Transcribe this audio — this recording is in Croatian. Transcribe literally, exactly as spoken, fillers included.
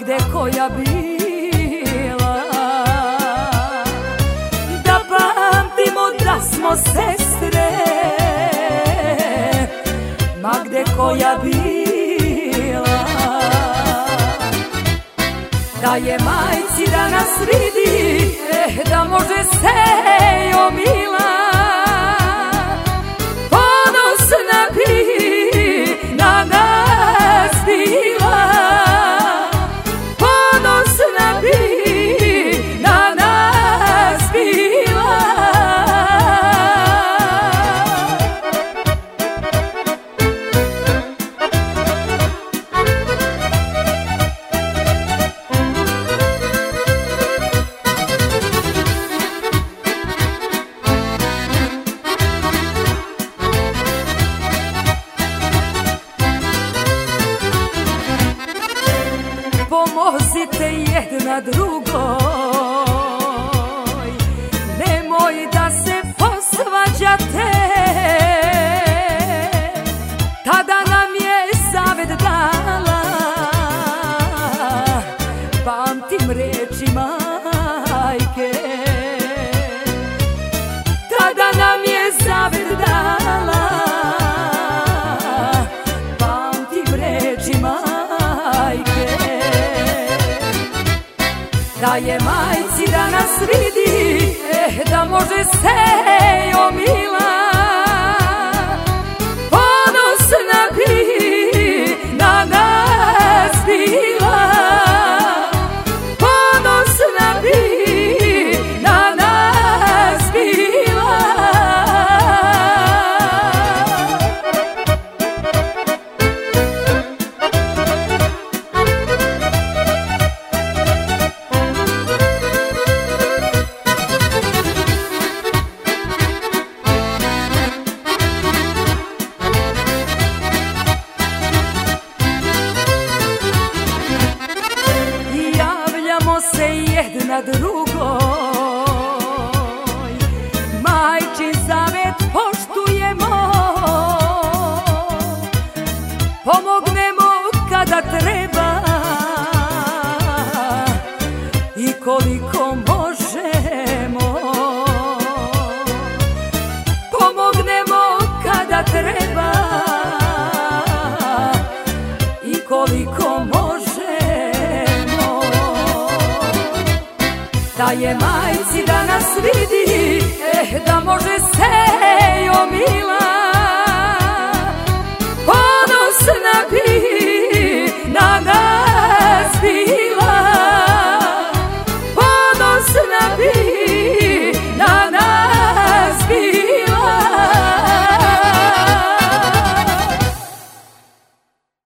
gde koja bila, da pamtimo da smo sestre, ma gde koja bila, da je majci da nas vidi, eh, da može sejo mila, ponosna bi na nas bila, ponosna bi na nas bila. Pomozite jedna drugoj, nemoj da se posvađate, tada nam je zavet dala, pamtim reči majke, tada nam je zavet dala, pamtim reči majke, da je majci da nas vidi, eh, da može sejo mila, ponosna bi na nas bila, ponosna bi na nas bila. Jedna drugoj, majčin zavet poštujemo, pomognemo kada treba i koliko možemo, pomognemo kada treba i koliko možemo, da je majci da nas vidi, eh, da može sejo mila.